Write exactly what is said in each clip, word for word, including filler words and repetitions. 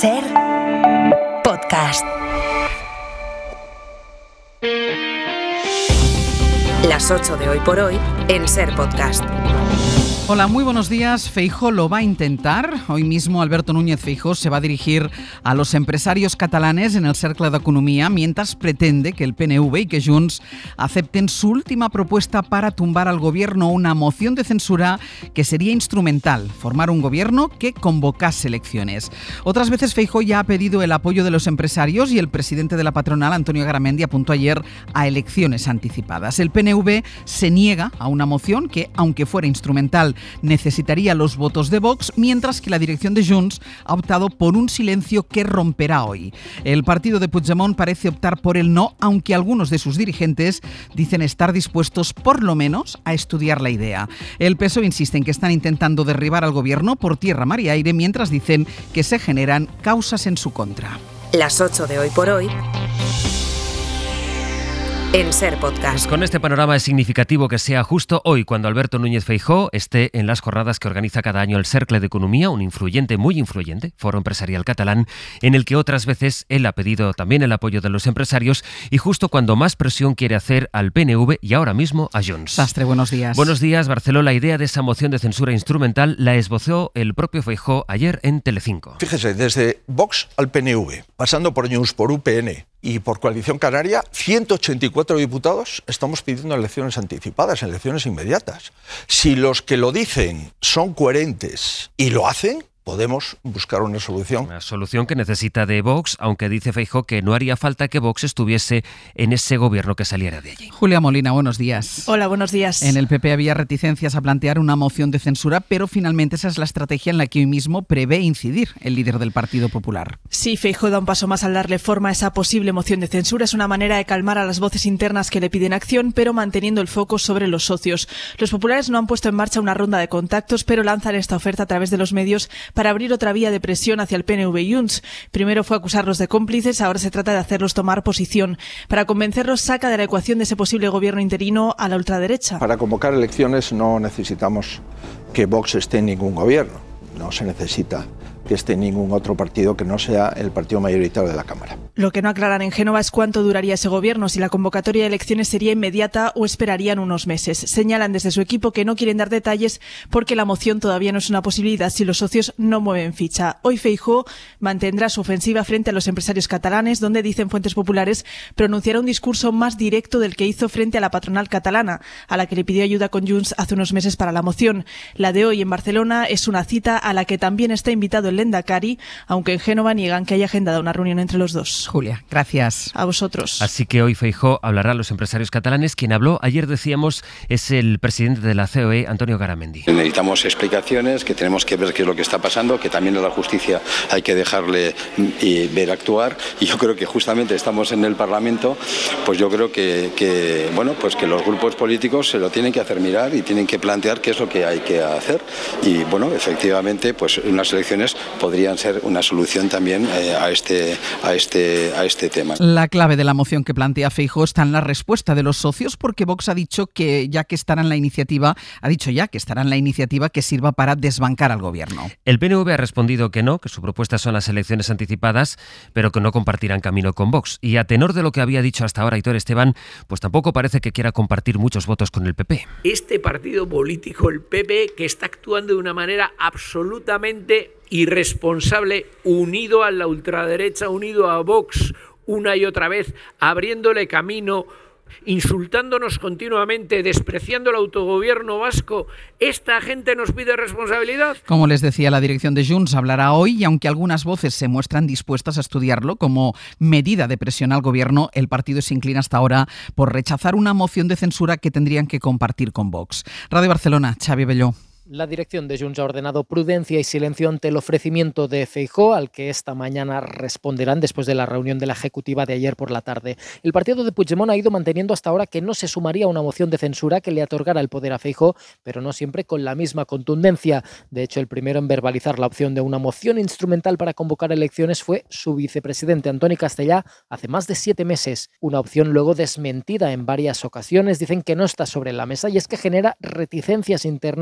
Ser Podcast. Las ocho de Hoy por Hoy en Ser Podcast. Hola, muy buenos días. Feijóo lo va a intentar. Hoy mismo Alberto Núñez Feijóo se va a dirigir a los empresarios catalanes en el Cercle d'Economia mientras pretende que el P N V y que Junts acepten su última propuesta para tumbar al gobierno, una moción de censura que sería instrumental, formar un gobierno que convocase elecciones. Otras veces Feijóo ya ha pedido el apoyo de los empresarios y el presidente de la patronal, Antonio Garamendi, apuntó ayer a elecciones anticipadas. El P N V se niega a una moción que, aunque fuera instrumental, necesitaría los votos de Vox, mientras que la dirección de Junts ha optado por un silencio que romperá hoy. El partido de Puigdemont parece optar por el no, aunque algunos de sus dirigentes dicen estar dispuestos por lo menos a estudiar la idea. El P S O E insiste en que están intentando derribar al gobierno por tierra, mar y aire, mientras dicen que se generan causas en su contra. Las ocho de Hoy por Hoy en Ser Podcast. Con este panorama es significativo que sea justo hoy cuando Alberto Núñez Feijóo esté en las jornadas que organiza cada año el Cercle d'Economia, un influyente, muy influyente foro empresarial catalán, en el que otras veces él ha pedido también el apoyo de los empresarios y justo cuando más presión quiere hacer al P N V y ahora mismo a Junts. Sastre, buenos días. Buenos días, Barceló. La idea de esa moción de censura instrumental la esbozó el propio Feijóo ayer en Telecinco. Fíjese, desde Vox al P N V, pasando por Junts, por U P N y por Coalición Canaria, ciento ochenta y cuatro diputados estamos pidiendo elecciones anticipadas, elecciones inmediatas. Si los que lo dicen son coherentes y lo hacen, podemos buscar una solución. Una solución que necesita de Vox, aunque dice Feijóo que no haría falta que Vox estuviese en ese gobierno que saliera de allí. Julia Molina, buenos días. Hola, buenos días. En el P P había reticencias a plantear una moción de censura, pero finalmente esa es la estrategia en la que hoy mismo prevé incidir el líder del Partido Popular. Sí, Feijóo da un paso más al darle forma a esa posible moción de censura. Es una manera de calmar a las voces internas que le piden acción, pero manteniendo el foco sobre los socios. Los populares no han puesto en marcha una ronda de contactos, pero lanzan esta oferta a través de los medios para abrir otra vía de presión hacia el P N V y Junts. Primero fue acusarlos de cómplices, ahora se trata de hacerlos tomar posición. Para convencerlos, saca de la ecuación de ese posible gobierno interino a la ultraderecha. Para convocar elecciones no necesitamos que Vox esté en ningún gobierno. No se necesita que esté en ningún otro partido que no sea el partido mayoritario de la Cámara. Lo que no aclaran en Génova es cuánto duraría ese gobierno, si la convocatoria de elecciones sería inmediata o esperarían unos meses. Señalan desde su equipo que no quieren dar detalles porque la moción todavía no es una posibilidad si los socios no mueven ficha. Hoy Feijóo mantendrá su ofensiva frente a los empresarios catalanes, donde, dicen fuentes populares, pronunciará un discurso más directo del que hizo frente a la patronal catalana, a la que le pidió ayuda con Junts hace unos meses para la moción. La de hoy en Barcelona es una cita a la que también está invitado el Lehendakari, aunque en Génova niegan que haya agendado una reunión entre los dos. Julia, gracias. A vosotros. Así que hoy Feijóo hablará a los empresarios catalanes. Quien habló ayer, decíamos, es el presidente de la C O E, Antonio Garamendi. Necesitamos explicaciones, que tenemos que ver qué es lo que está pasando, que también a la justicia hay que dejarle y ver actuar. Y yo creo que justamente estamos en el Parlamento, pues yo creo que, que bueno, pues que los grupos políticos se lo tienen que hacer mirar y tienen que plantear qué es lo que hay que hacer. Y bueno, efectivamente, pues unas elecciones podrían ser una solución también eh, a este a este a este tema. La clave de la moción que plantea Feijóo está en la respuesta de los socios, porque Vox ha dicho que ya que estará en la iniciativa, ha dicho ya que estará en la iniciativa que sirva para desbancar al gobierno. El P N V ha respondido que no, que su propuesta son las elecciones anticipadas, pero que no compartirán camino con Vox. Y a tenor de lo que había dicho hasta ahora Aitor Esteban, pues tampoco parece que quiera compartir muchos votos con el P P. Este partido político, el P P, que está actuando de una manera absolutamente irresponsable, unido a la ultraderecha, unido a Vox una y otra vez, abriéndole camino, insultándonos continuamente, despreciando el autogobierno vasco. ¿Esta gente nos pide responsabilidad? Como les decía, la dirección de Junts hablará hoy y aunque algunas voces se muestran dispuestas a estudiarlo como medida de presión al gobierno, el partido se inclina hasta ahora por rechazar una moción de censura que tendrían que compartir con Vox. Radio Barcelona, Xavi Belló. La dirección de Junts ha ordenado prudencia y silencio ante el ofrecimiento de Feijóo, al que esta mañana responderán después de la reunión de la ejecutiva de ayer por la tarde. El partido de Puigdemont ha ido manteniendo hasta ahora que no se sumaría a una moción de censura que le otorgara el poder a Feijóo, pero no siempre con la misma contundencia. De hecho, el primero en verbalizar la opción de una moción instrumental para convocar elecciones fue su vicepresidente Antoni Castellà hace más de siete meses. Una opción luego desmentida en varias ocasiones. Dicen que no está sobre la mesa y es que genera reticencias internas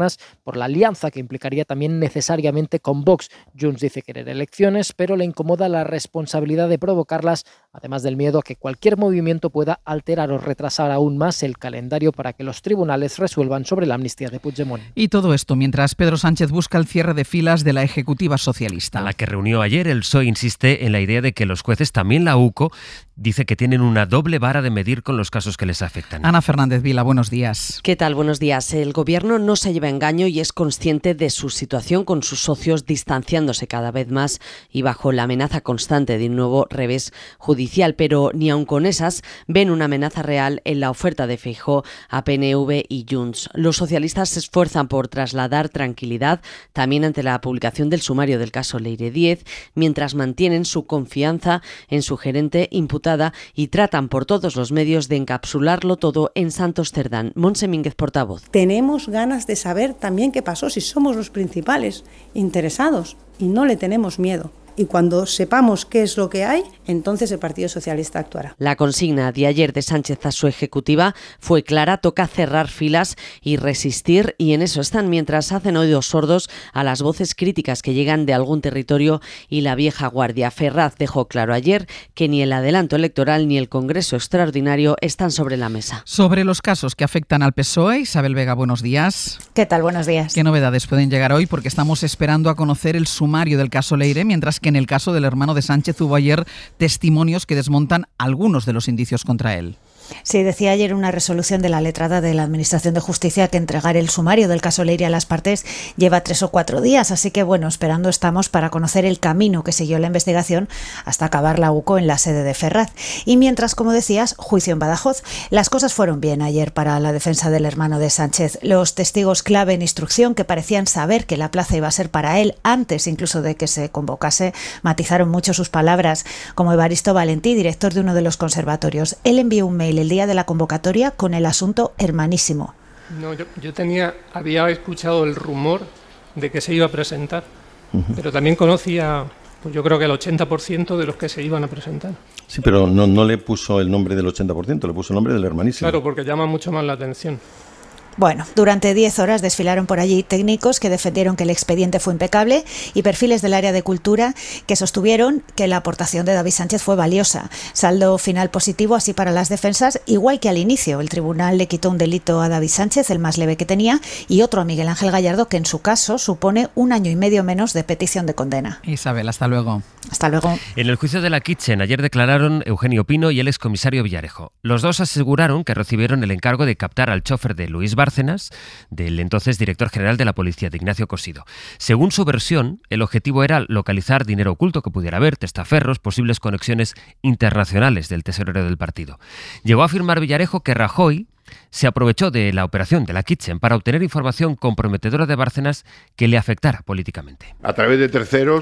por la alianza que implicaría también necesariamente con Vox. Junts dice querer elecciones, pero le incomoda la responsabilidad de provocarlas, además del miedo a que cualquier movimiento pueda alterar o retrasar aún más el calendario para que los tribunales resuelvan sobre la amnistía de Puigdemont. Y todo esto mientras Pedro Sánchez busca el cierre de filas de la Ejecutiva Socialista. A la que reunió ayer, el P S O E insiste en la idea de que los jueces, también la U C O, dice que tienen una doble vara de medir con los casos que les afectan. Ana Fernández Vila, buenos días. ¿Qué tal? Buenos días. El Gobierno no se lleva engaño y es consciente de su situación, con sus socios distanciándose cada vez más y bajo la amenaza constante de un nuevo revés judicial. Pero ni aun con esas ven una amenaza real en la oferta de Feijóo a P N V y Junts. Los socialistas se esfuerzan por trasladar tranquilidad también ante la publicación del sumario del caso Leire Díez, mientras mantienen su confianza en su gerente imputada y tratan por todos los medios de encapsularlo todo en Santos Cerdán. Montse Mínguez, portavoz. Tenemos ganas de saber también qué pasó, si somos los principales interesados, y no le tenemos miedo. Y cuando sepamos qué es lo que hay, entonces el Partido Socialista actuará. La consigna de ayer de Sánchez a su ejecutiva fue clara: toca cerrar filas y resistir, y en eso están, mientras hacen oídos sordos a las voces críticas que llegan de algún territorio y la vieja guardia. Ferraz dejó claro ayer que ni el adelanto electoral ni el Congreso extraordinario están sobre la mesa. Sobre los casos que afectan al P S O E, Isabel Vega, buenos días. ¿Qué tal? Buenos días. ¿Qué novedades pueden llegar hoy? Porque estamos esperando a conocer el sumario del caso Leire, mientras que en el caso del hermano de Sánchez hubo ayer testimonios que desmontan algunos de los indicios contra él. Sí, decía ayer una resolución de la letrada de la Administración de Justicia que entregar el sumario del caso Leire a las partes lleva tres o cuatro días, así que bueno, esperando estamos para conocer el camino que siguió la investigación hasta acabar la U C O en la sede de Ferraz. Y mientras, como decías, juicio en Badajoz. Las cosas fueron bien ayer para la defensa del hermano de Sánchez. Los testigos clave en instrucción, que parecían saber que la plaza iba a ser para él antes incluso de que se convocase, matizaron mucho sus palabras, como Evaristo Valentí, director de uno de los conservatorios. Él envió un mail el día de la convocatoria con el asunto hermanísimo. No, yo, yo tenía, había escuchado el rumor de que se iba a presentar, uh-huh. pero también conocía, pues yo creo que el ochenta por ciento de los que se iban a presentar. Sí, pero no, no le puso el nombre del ochenta por ciento, le puso el nombre del hermanísimo. Claro, porque llama mucho más la atención. Bueno, durante diez horas desfilaron por allí técnicos que defendieron que el expediente fue impecable y perfiles del área de cultura que sostuvieron que la aportación de David Sánchez fue valiosa. Saldo final positivo así para las defensas, igual que al inicio. El tribunal le quitó un delito a David Sánchez, el más leve que tenía, y otro a Miguel Ángel Gallardo, que en su caso supone un año y medio menos de petición de condena. Isabel, hasta luego. Hasta luego. En el juicio de la Kitchen ayer declararon Eugenio Pino y el excomisario Villarejo. Los dos aseguraron que recibieron el encargo de captar al chofer de Luis Bárcenas, del entonces director general de la policía, de Ignacio Cosido. Según su versión, el objetivo era localizar dinero oculto que pudiera haber, testaferros, posibles conexiones internacionales del tesorero del partido. Llegó a afirmar Villarejo que Rajoy se aprovechó de la operación de la Kitchen para obtener información comprometedora de Bárcenas que le afectara políticamente. A través de terceros,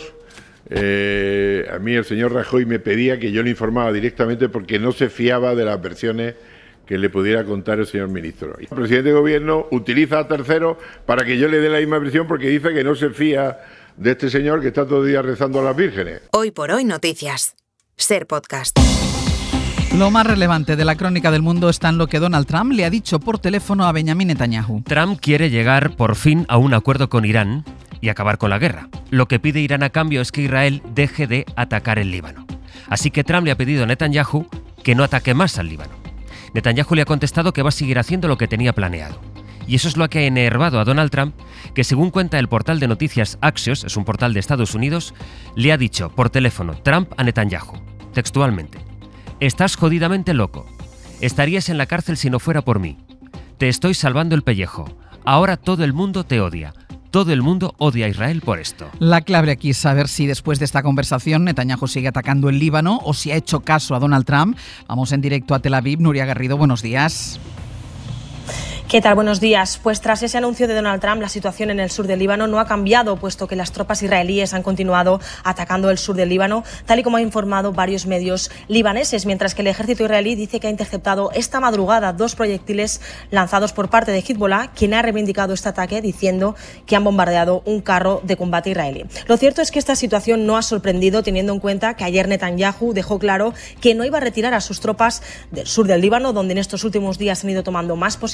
eh, a mí el señor Rajoy me pedía que yo le informaba directamente porque no se fiaba de las versiones que le pudiera contar el señor ministro. El presidente de gobierno utiliza a terceros para que yo le dé la misma versión porque dice que no se fía de este señor que está todo el día rezando a las vírgenes. Hoy por hoy noticias. Ser Podcast. Lo más relevante de la crónica del mundo está en lo que Donald Trump le ha dicho por teléfono a Benjamin Netanyahu. Trump quiere llegar por fin a un acuerdo con Irán y acabar con la guerra. Lo que pide Irán a cambio es que Israel deje de atacar el Líbano. Así que Trump le ha pedido a Netanyahu que no ataque más al Líbano. Netanyahu le ha contestado que va a seguir haciendo lo que tenía planeado. Y eso es lo que ha enervado a Donald Trump, que según cuenta el portal de noticias Axios, es un portal de Estados Unidos, le ha dicho por teléfono Trump a Netanyahu, textualmente: «Estás jodidamente loco. Estarías en la cárcel si no fuera por mí. Te estoy salvando el pellejo. Ahora todo el mundo te odia. Todo el mundo odia a Israel por esto». La clave aquí es saber si después de esta conversación Netanyahu sigue atacando el Líbano o si ha hecho caso a Donald Trump. Vamos en directo a Tel Aviv. Nuria Garrido, buenos días. ¿Qué tal? Buenos días. Pues tras ese anuncio de Donald Trump, la situación en el sur del Líbano no ha cambiado, puesto que las tropas israelíes han continuado atacando el sur del Líbano, tal y como han informado varios medios libaneses, mientras que el ejército israelí dice que ha interceptado esta madrugada dos proyectiles lanzados por parte de Hezbollah, quien ha reivindicado este ataque diciendo que han bombardeado un carro de combate israelí. Lo cierto es que esta situación no ha sorprendido, teniendo en cuenta que ayer Netanyahu dejó claro que no iba a retirar a sus tropas del sur del Líbano, donde en estos últimos días han ido tomando más posiciones,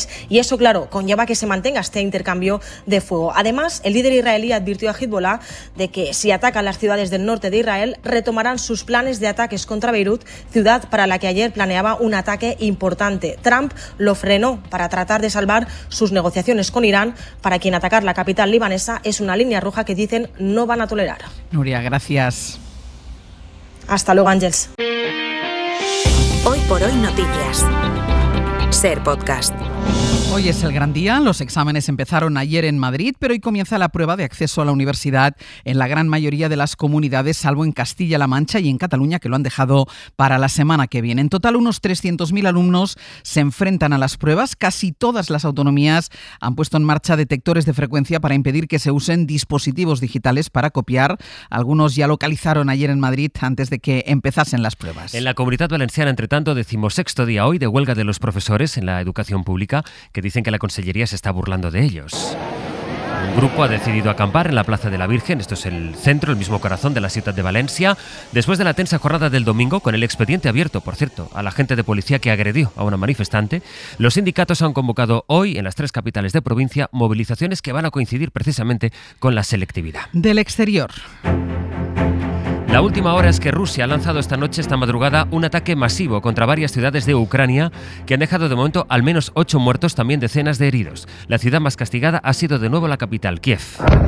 civiles y eso, claro, conlleva que se mantenga este intercambio de fuego. Además, el líder israelí advirtió a Hezbollah de que si atacan las ciudades del norte de Israel, retomarán sus planes de ataques contra Beirut, ciudad para la que ayer planeaba un ataque importante. Trump lo frenó para tratar de salvar sus negociaciones con Irán, para quien atacar la capital libanesa es una línea roja que dicen no van a tolerar. Nuria, gracias. Hasta luego, Ángels. Hoy por hoy noticias. Ser Podcast. Hoy es el gran día, los exámenes empezaron ayer en Madrid, pero hoy comienza la prueba de acceso a la universidad en la gran mayoría de las comunidades, salvo en Castilla-La Mancha y en Cataluña, que lo han dejado para la semana que viene. En total, unos trescientos mil alumnos se enfrentan a las pruebas. Casi todas las autonomías han puesto en marcha detectores de frecuencia para impedir que se usen dispositivos digitales para copiar. Algunos ya localizaron ayer en Madrid antes de que empezasen las pruebas. En la Comunitat Valenciana, entre tanto, decimosexto día hoy de huelga de los profesores en la educación pública, que dicen que la Consellería se está burlando de ellos. Un grupo ha decidido acampar en la Plaza de la Virgen, esto es el centro, el mismo corazón de la ciudad de Valencia, después de la tensa jornada del domingo, con el expediente abierto, por cierto, al agente de policía que agredió a una manifestante. Los sindicatos han convocado hoy, en las tres capitales de provincia, movilizaciones que van a coincidir precisamente con la selectividad. Del exterior. La última hora es que Rusia ha lanzado esta noche, esta madrugada, un ataque masivo contra varias ciudades de Ucrania que han dejado de momento al menos ocho muertos, también decenas de heridos. La ciudad más castigada ha sido de nuevo la capital, Kiev,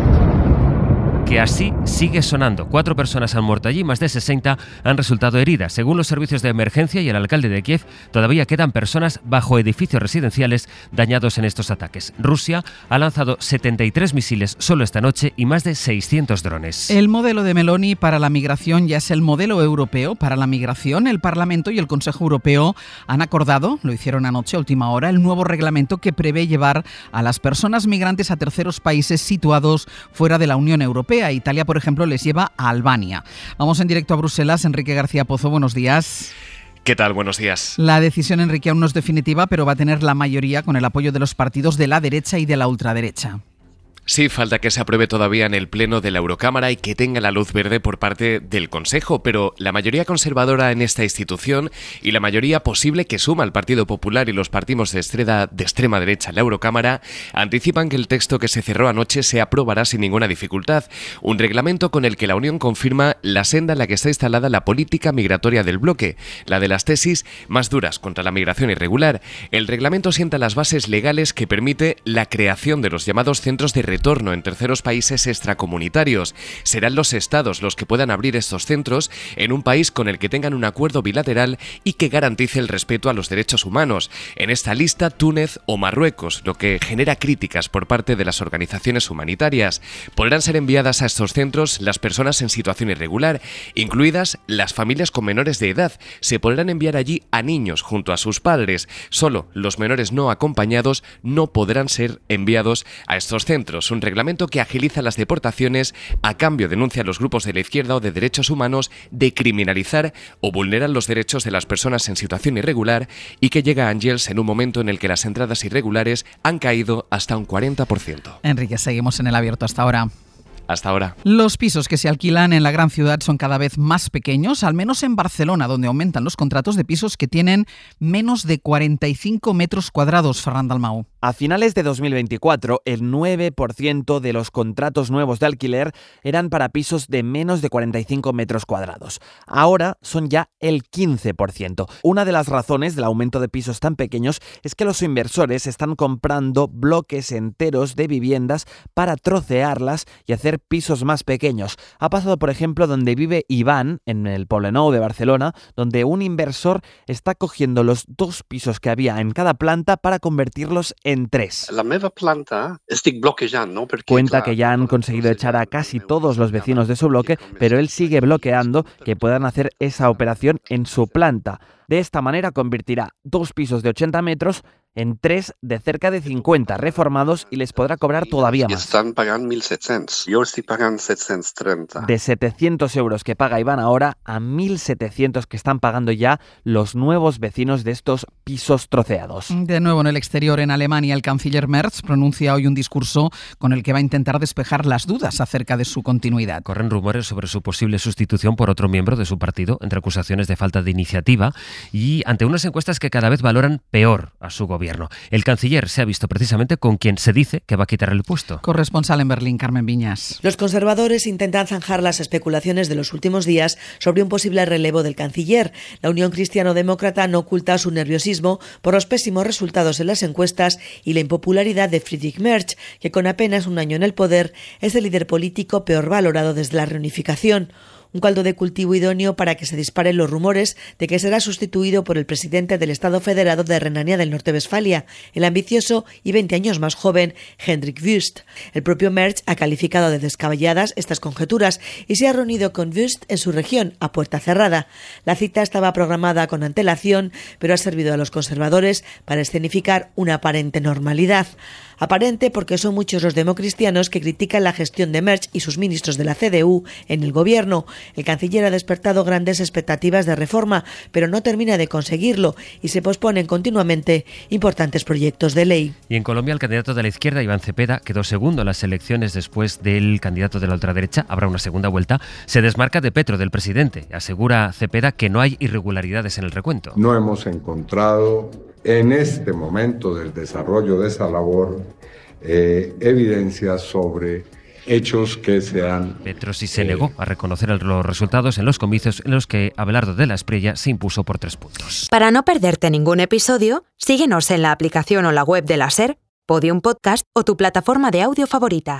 que así sigue sonando. Cuatro personas han muerto allí, más de sesenta han resultado heridas. Según los servicios de emergencia y el alcalde de Kiev, todavía quedan personas bajo edificios residenciales dañados en estos ataques. Rusia ha lanzado setenta y tres misiles solo esta noche y más de seiscientos drones. El modelo de Meloni para la migración ya es el modelo europeo para la migración. El Parlamento y el Consejo Europeo han acordado, lo hicieron anoche a última hora, el nuevo reglamento que prevé llevar a las personas migrantes a terceros países situados fuera de la Unión Europea. Italia, por ejemplo, les lleva a Albania. Vamos en directo a Bruselas. Enrique García Pozo, buenos días. ¿Qué tal? Buenos días. La decisión, Enrique, aún no es definitiva, pero va a tener la mayoría con el apoyo de los partidos de la derecha y de la ultraderecha. Sí, falta que se apruebe todavía en el Pleno de la Eurocámara y que tenga la luz verde por parte del Consejo, pero la mayoría conservadora en esta institución y la mayoría posible que suma el Partido Popular y los partidos de extrema, de extrema derecha en la Eurocámara anticipan que el texto que se cerró anoche se aprobará sin ninguna dificultad. Un reglamento con el que la Unión confirma la senda en la que está instalada la política migratoria del bloque, la de las tesis más duras contra la migración irregular. El reglamento sienta las bases legales que permite la creación de los llamados centros de retorno en terceros países extracomunitarios. Serán los estados los que puedan abrir estos centros en un país con el que tengan un acuerdo bilateral y que garantice el respeto a los derechos humanos. En esta lista, Túnez o Marruecos, lo que genera críticas por parte de las organizaciones humanitarias. Podrán ser enviadas a estos centros las personas en situación irregular, incluidas las familias con menores de edad. Se podrán enviar allí a niños junto a sus padres. Solo los menores no acompañados no podrán ser enviados a estos centros. Un reglamento que agiliza las deportaciones, a cambio denuncia a los grupos de la izquierda o de derechos humanos de criminalizar o vulnerar los derechos de las personas en situación irregular y que llega a Ángels en un momento en el que las entradas irregulares han caído hasta un cuarenta por ciento. Enrique, seguimos en el abierto hasta ahora. Hasta ahora. Los pisos que se alquilan en la gran ciudad son cada vez más pequeños, al menos en Barcelona, donde aumentan los contratos de pisos que tienen menos de cuarenta y cinco metros cuadrados, Ferran Dalmau. A finales de dos mil veinticuatro, el nueve por ciento de los contratos nuevos de alquiler eran para pisos de menos de cuarenta y cinco metros cuadrados. Ahora son ya el quince por ciento. Una de las razones del aumento de pisos tan pequeños es que los inversores están comprando bloques enteros de viviendas para trocearlas y hacer pisos más pequeños. Ha pasado, por ejemplo, donde vive Iván, en el Poblenou de Barcelona, donde un inversor está cogiendo los dos pisos que había en cada planta para convertirlos en tres. La meva planta estic bloquejant, no? Perquè, Cuenta que ya han conseguido echar a casi todos los vecinos de su bloque, pero él sigue bloqueando que puedan hacer esa operación en su planta. De esta manera convertirá dos pisos de ochenta metros en tres de cerca de cincuenta reformados y les podrá cobrar todavía más. Estan pagant mil set-cents. Jo estic pagant set-cents trenta. De setecientos euros que paga Iván ahora a mil setecientos que están pagando ya los nuevos vecinos de estos pisos pisos troceados. De nuevo en el exterior, en Alemania, el canciller Merz pronuncia hoy un discurso con el que va a intentar despejar las dudas acerca de su continuidad. Corren rumores sobre su posible sustitución por otro miembro de su partido, entre acusaciones de falta de iniciativa y ante unas encuestas que cada vez valoran peor a su gobierno. El canciller se ha visto precisamente con quien se dice que va a quitar el puesto. Corresponsal en Berlín, Carmen Viñas. Los conservadores intentan zanjar las especulaciones de los últimos días sobre un posible relevo del canciller. La Unión Cristiano-Demócrata no oculta su nerviosismo por los pésimos resultados en las encuestas y la impopularidad de Friedrich Merz, que con apenas un año en el poder es el líder político peor valorado desde la reunificación. Un caldo de cultivo idóneo para que se disparen los rumores de que será sustituido por el presidente del Estado Federado de Renania del Norte-Westfalia, el ambicioso y veinte años más joven Hendrik Wüst. El propio Merz ha calificado de descabelladas estas conjeturas y se ha reunido con Wüst en su región, a puerta cerrada. La cita estaba programada con antelación, pero ha servido a los conservadores para escenificar una aparente normalidad. Aparente porque son muchos los democristianos que critican la gestión de Merz y sus ministros de la C D U en el gobierno. El canciller ha despertado grandes expectativas de reforma, pero no termina de conseguirlo y se posponen continuamente importantes proyectos de ley. Y en Colombia, el candidato de la izquierda, Iván Cepeda, quedó segundo en las elecciones después del candidato de la ultraderecha. Habrá una segunda vuelta. Se desmarca de Petro, del presidente. Asegura Cepeda que no hay irregularidades en el recuento. No hemos encontrado en este momento del desarrollo de esa labor eh, evidencias sobre hechos que sean... Petro sí se negó a reconocer los resultados en los comicios en los que Abelardo de la Espriella se impuso por tres puntos. Para no perderte ningún episodio, síguenos en la aplicación o la web de la SER, Podium Podcast o tu plataforma de audio favorita.